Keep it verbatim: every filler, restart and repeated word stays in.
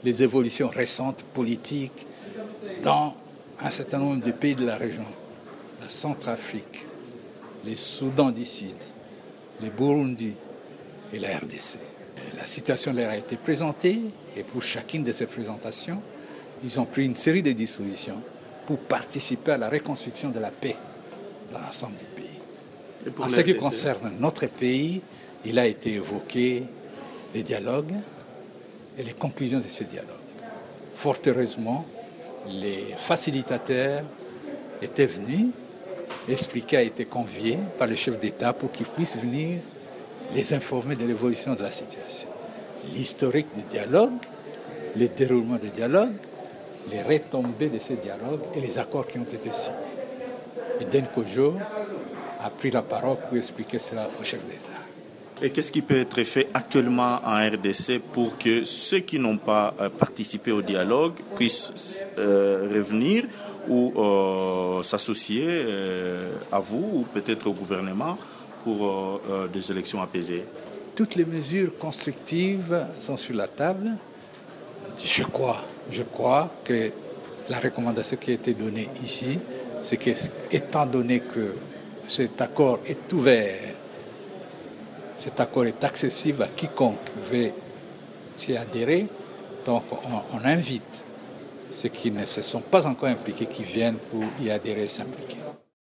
les évolutions récentes politiques dans un certain nombre de pays de la région, la Centrafrique, les Soudans du Sud, les Burundi et la R D C. La situation leur a été présentée et pour chacune de ces présentations, ils ont pris une série de dispositions pour participer à la reconstruction de la paix dans l'ensemble du pays. En ce qui concerne notre pays, il a été évoqué les dialogues et les conclusions de ces dialogues. Fort heureusement, les facilitateurs étaient venus, l'expliqué a été convié par le chef d'État pour qu'ils puissent venir les informer de l'évolution de la situation. L'historique du dialogue, le déroulement du dialogue, les retombées de ces dialogues et les accords qui ont été signés. Et Den Kojo a pris la parole pour expliquer cela au chef d'État. Et qu'est-ce qui peut être fait actuellement en R D C pour que ceux qui n'ont pas euh, participé au dialogue puissent euh, revenir ou euh, s'associer euh, à vous ou peut-être au gouvernement pour euh, euh, des élections apaisées? Toutes les mesures constructives sont sur la table. Je crois, je crois que la recommandation qui a été donnée ici, c'est qu'étant donné que cet accord est ouvert, cet accord est accessible à quiconque veut s'y adhérer, donc on, on invite ceux qui ne se sont pas encore impliqués, qui viennent pour y adhérer et s'impliquer.